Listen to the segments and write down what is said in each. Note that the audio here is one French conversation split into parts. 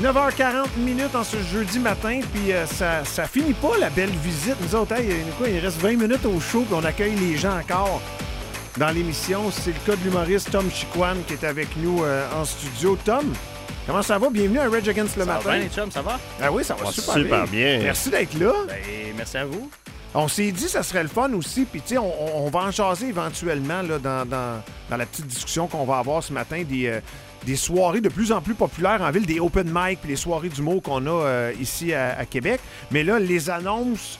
9h40 en ce jeudi matin, puis ça finit pas la belle visite. Nous autres, il reste 20 minutes au show, puis on accueille les gens encore dans l'émission. C'est le cas de l'humoriste Tom Chicoine qui est avec nous en studio. Tom, comment ça va? Bienvenue à Rage Against le matin. Ça va bien, chum, ça va? Ah oui, ça va super bien. Merci d'être là. Ben, merci à vous. On s'est dit que ça serait le fun aussi, puis tu sais, on va en jaser éventuellement là, dans la petite discussion qu'on va avoir ce matin des soirées de plus en plus populaires en ville, des open mic puis les soirées d'humour qu'on a ici à Québec. Mais là, les annonces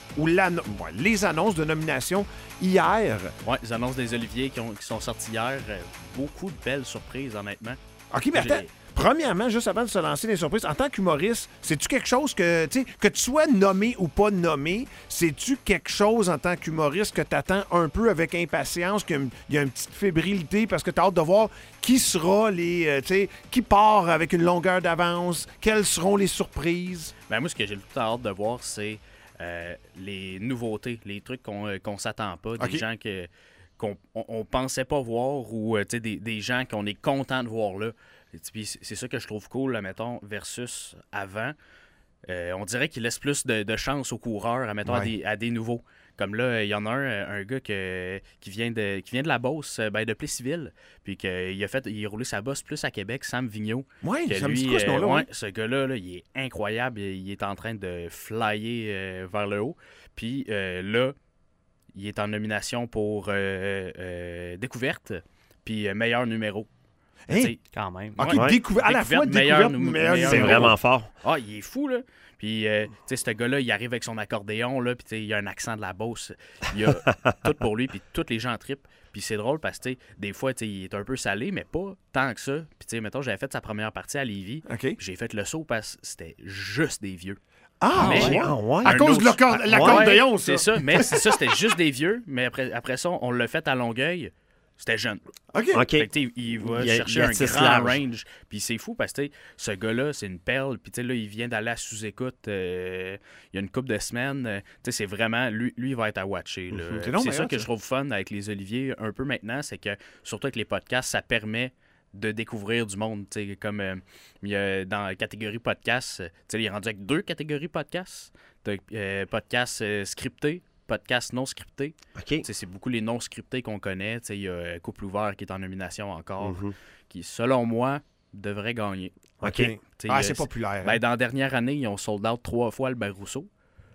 les annonces de nomination hier. Oui, les annonces des Oliviers qui sont sorties hier. Beaucoup de belles surprises, honnêtement. OK, mais attends. Premièrement, juste avant de se lancer les surprises, en tant qu'humoriste, c'est-tu quelque chose que tu sois nommé ou pas nommé, c'est-tu quelque chose en tant qu'humoriste que tu attends un peu avec impatience, qu'il y a une petite fébrilité parce que tu as hâte de voir qui sera qui part avec une longueur d'avance, quelles seront les surprises? Ben moi, ce que j'ai tout hâte de voir, c'est les nouveautés, les trucs qu'on s'attend pas, des gens qu'on pensait pas voir ou des gens qu'on est content de voir là. Puis c'est ça que je trouve cool, là, mettons, versus avant. On dirait qu'il laisse plus de chance aux coureurs, admettons, à des nouveaux. Comme là, il y en a un gars qui vient de la Beauce, de Plessisville, puis il a roulé sa bosse plus à Québec, Sam Vigneault. Oui, ça me dit quoi ce nom-là? Ce gars-là, là, il est incroyable. Il est en train de flyer vers le haut. Puis là, il est en nomination pour Découverte, puis meilleur numéro. Hey, quand même. OK, à la fois découverte, meilleur c'est vraiment fort. Ah, il est fou, là. Puis, ce gars-là, il arrive avec son accordéon, là, puis il a un accent de la Beauce. Il a tout pour lui, puis tous les gens trippent. Puis c'est drôle parce que, des fois, il est un peu salé, mais pas tant que ça. Puis, mettons, j'avais fait sa première partie à Lévis. Okay. J'ai fait le saut parce que c'était juste des vieux. Ah, ouais. À cause de l'accordéon, ça. C'est ça, mais c'est ça, c'était juste des vieux. Mais après ça, on l'a fait à Longueuil. C'était jeune. OK. Fait que, il va chercher un grand range. Puis c'est fou parce que ce gars-là, c'est une perle. Puis là, il vient d'aller à sous-écoute il y a une couple de semaines. C'est vraiment... Lui, il va être à watcher. C'est ça que je trouve fun avec les Oliviers un peu maintenant. C'est que, surtout avec les podcasts, ça permet de découvrir du monde. Comme dans la catégorie podcast, il est rendu avec 2 catégories podcast. Podcast scripté, podcast non scripté. Okay. C'est beaucoup les non scriptés qu'on connaît. Il y a Couple ouvert qui est en nomination encore, qui, selon moi, devrait gagner. OK. C'est populaire. Dans la dernière année, ils ont sold out 3 fois Albert Rousseau.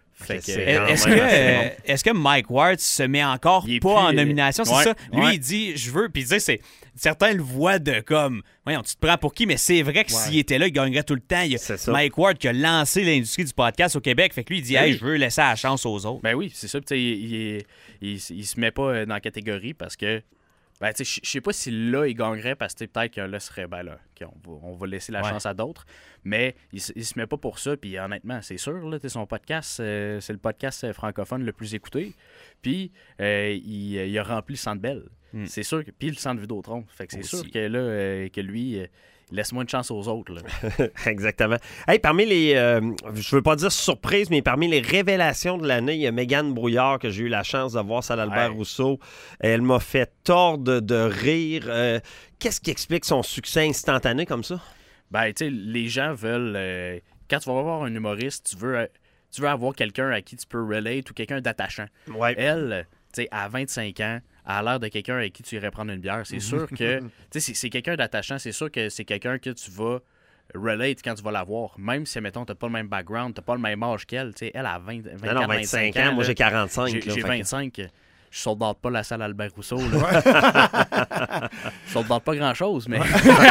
Est-ce que Mike Ward se met encore pas en nomination? C'est ça? Lui, il dit, je veux. Puis il dit, certains le voient de comme, voyons, tu te prends pour qui? Mais c'est vrai que s'il était là, il gagnerait tout le temps. Il y a Mike Ward qui a lancé l'industrie du podcast au Québec. Fait que lui, il dit, je veux laisser la chance aux autres. Ben oui, c'est ça. Il se met pas dans la catégorie parce que, je sais pas si là, il gagnerait parce que peut-être que là, serait, on va laisser la chance à d'autres. Mais il se met pas pour ça. Puis honnêtement, c'est sûr, là, son podcast, c'est le podcast francophone le plus écouté. Puis il a rempli le Centre Bell. C'est sûr que. Puis le Centre Vidéotron. Fait que c'est sûr que là, que lui. Laisse moins de chance aux autres. Là. Exactement. Hey, parmi les, je veux pas dire surprise, mais parmi les révélations de l'année, il y a Mégane Brouillard que j'ai eu la chance de voir à Albert Rousseau. Elle m'a fait tordre de rire. Qu'est-ce qui explique son succès instantané comme ça? Les gens veulent... quand tu vas voir un humoriste, tu veux avoir quelqu'un à qui tu peux relate ou quelqu'un d'attachant. Ouais. Elle, à 25 ans, a l'air de quelqu'un avec qui tu irais prendre une bière. C'est sûr que c'est quelqu'un d'attachant. C'est sûr que c'est quelqu'un que tu vas relate quand tu vas la voir. Même si, mettons, t'as pas le même background, t'as pas le même âge qu'elle. Elle a 24, 25 ans. Moi, j'ai 45. J'ai 25. Je sold out pas la salle Albert Rousseau. Je sold out pas grand-chose, mais...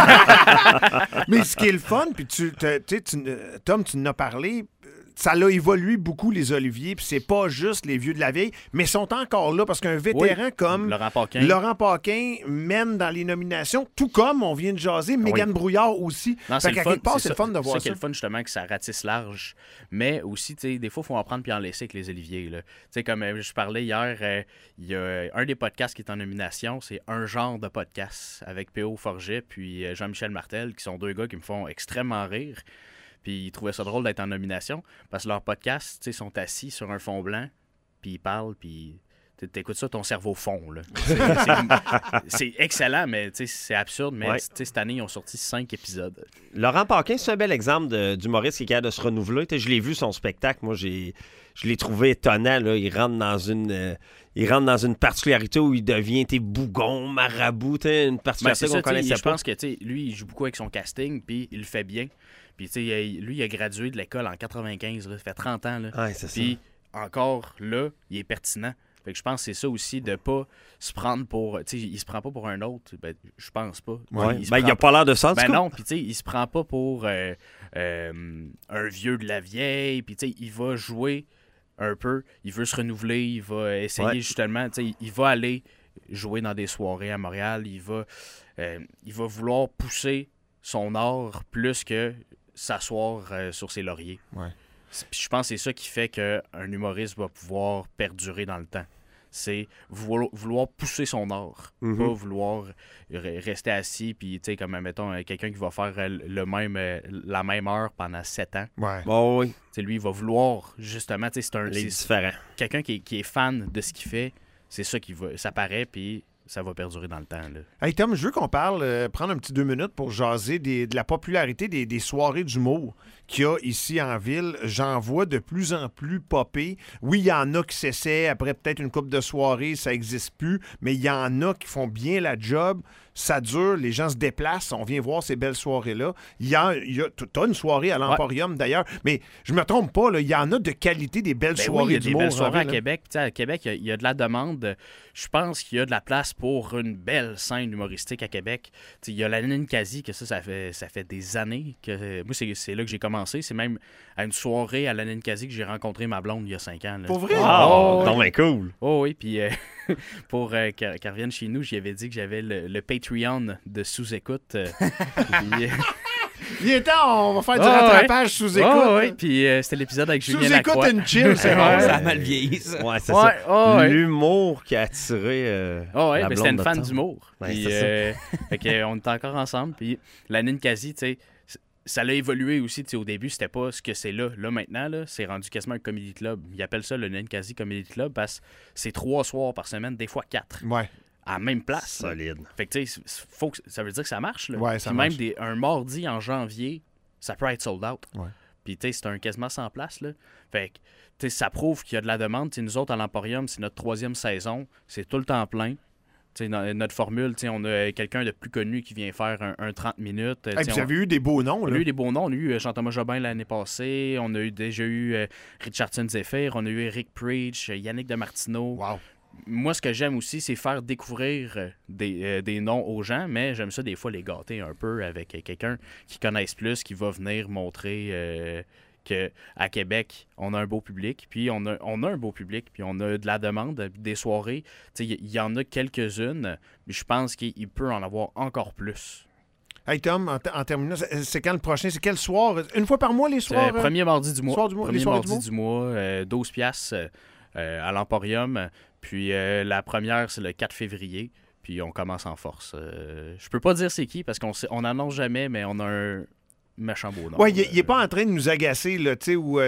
Mais ce qui est le fun, puis Tom, tu en as parlé... Ça l'a évolué beaucoup, les Oliviers, puis c'est pas juste les vieux de la vieille, mais ils sont encore là parce qu'un vétéran comme Laurent Paquin mène dans les nominations, tout comme on vient de jaser, Mégane Brouillard aussi. Non, fait qu'à quelque part, c'est le fun de voir ça. C'est ça qui est le fun, justement, que ça ratisse large. Mais aussi, des fois, il faut en prendre puis en laisser avec les Oliviers. Comme je parlais hier, il y a un des podcasts qui est en nomination, c'est Un genre de podcast avec P.O. Forget puis Jean-Michel Martel, qui sont 2 gars qui me font extrêmement rire. Puis ils trouvaient ça drôle d'être en nomination parce que leurs podcasts, sont assis sur un fond blanc, puis ils parlent, puis t'écoutes ça, ton cerveau fond. Là. C'est excellent, mais c'est absurde. Mais cette année, ils ont sorti 5 épisodes. Laurent Paquin, c'est un bel exemple d'humoriste qui est capable de se renouveler. Je l'ai vu, son spectacle. Moi, je l'ai trouvé étonnant. Là. Il rentre dans une particularité où il devient bougon, marabout, une particularité qu'on connaissait pas. Je pense que lui, il joue beaucoup avec son casting, puis il le fait bien. Puis lui, il a gradué de l'école en 95, là, ça fait 30 ans. Là. Ouais, c'est puis ça. Encore là, il est pertinent. Fait que je pense que c'est ça aussi, de pas se prendre pour... il se prend pas pour un autre. Ben, je pense pas. Ouais. Il a pas l'air de ça, Ben non, puis il se prend pas pour un vieux de la vieille. Puis il va jouer un peu. Il veut se renouveler. Il va essayer justement... Il va aller jouer dans des soirées à Montréal. Il va vouloir pousser son art plus que s'asseoir sur ses lauriers. Ouais. Puis je pense que c'est ça qui fait qu'un humoriste va pouvoir perdurer dans le temps. C'est vouloir pousser son art, pas vouloir rester assis, puis tu sais, comme, mettons, quelqu'un qui va faire la même heure pendant 7 ans. Ouais. Bon, oui. T'sais, lui, il va vouloir, justement, c'est différent. Quelqu'un qui est fan de ce qu'il fait, c'est ça ça paraît, puis ça va perdurer dans le temps. Là. Hey Tom, je veux qu'on prendre un petit 2 minutes pour jaser de la popularité des soirées d'humour qu'il y a ici en ville. J'en vois de plus en plus popper. Oui, il y en a qui s'essaient, après peut-être une couple de soirées, ça n'existe plus, mais il y en a qui font bien la job. Ça dure, les gens se déplacent, on vient voir ces belles soirées-là. T'as une soirée à l'Emporium d'ailleurs, mais je me trompe pas, il y en a de qualité des belles soirées d'humour. Il y a des belles soirées à Québec. À Québec, il y a de la demande. Je pense qu'il y a de la place pour une belle scène humoristique à Québec. Il y a la Ninkasi, que ça fait des années. Moi, c'est là que j'ai commencé. C'est même à une soirée à la Ninkasi que j'ai rencontré ma blonde il y a 5 ans. Là. Pour vrai? Non, mais cool. Oh oui, puis pour qu'elle revienne chez nous, j'y avais dit que j'avais le Patreon de sous-écoute. Il est temps, on va faire du rattrapage sous-écoute. Oui, puis c'était l'épisode avec Julien Lacroix. Sous-écoute and chill, c'est bon. Ça a mal vieilli, ça. Ouais, c'est ça. L'humour qui a attiré la blonde c'était une fan d'humour. Ouais, puis, fait qu'on était encore ensemble. Puis la Ninkasi, tu sais, ça l'a évolué aussi. Au début, c'était pas ce que c'est là. Là, maintenant, c'est rendu quasiment un comedy club. Ils appellent ça le Ninkasi Comedy Club parce que c'est 3 soirs par semaine, des fois 4. Ouais. À la même place. Solide. Fait que, ça veut dire que ça marche. Là. Ouais, ça Puis marche. même un mardi en janvier, ça peut être sold out. Ouais. Puis, c'est un quasiment 100 places. Là. Fait que, ça prouve qu'il y a de la demande. Nous autres, à l'Emporium, c'est notre 3e saison. C'est tout le temps plein. Dans notre formule, on a quelqu'un de plus connu qui vient faire un 30 minutes. Vous avez eu des beaux noms. On a eu des beaux noms. On a eu Jean-Thomas Jobin l'année passée. On a déjà eu Richardson Zephyr. On a eu Eric Preach, Yannick Demartino. Wow. Moi, ce que j'aime aussi, c'est faire découvrir des noms aux gens, mais j'aime ça des fois les gâter un peu avec quelqu'un qui connaisse plus, qui va venir montrer qu'à Québec, on a un beau public, puis on a un beau public, puis on a de la demande, des soirées. Il y en a quelques-unes, mais je pense qu'il peut en avoir encore plus. Hey Tom, en terminant, c'est quand le prochain? C'est quel soir? Une fois par mois, les soirs? Premier mardi du mois. Premier mardi du mois, 12 piastres à l'Emporium. Puis la première, c'est le 4 février. Puis on commence en force. Je peux pas dire c'est qui, parce qu'on n'annonce jamais, mais on a un méchant beau nom. Oui, il n'est pas en train de nous agacer, là, tu sais, où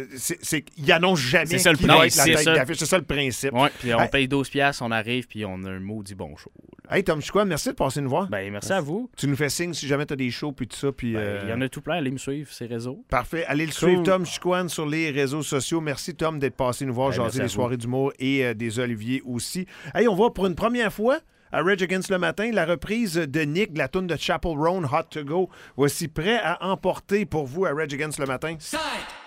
il annonce jamais c'est ça, qui va être la tête d'affiche. C'est ça le principe. Oui, puis on paye 12 piastres, on arrive, puis on a un maudit bon show. Là. Hey, Tom Chicoine, merci de passer nous voir. Ben, merci à vous. Tu nous fais signe si jamais tu as des shows, puis tout ça. Puis, il y en a tout plein, allez me suivre, ces réseaux. Parfait. Allez le suivre, Tom Chicoine, sur les réseaux sociaux. Merci, Tom, d'être passé nous voir, jaser des soirées d'humour et des Oliviers aussi. Hey, on va pour une première fois à Rage Against le matin, la reprise de Nick, de la tune de Chappell Roan, Hot to Go. Voici prêt à emporter pour vous à Rage Against le matin. 5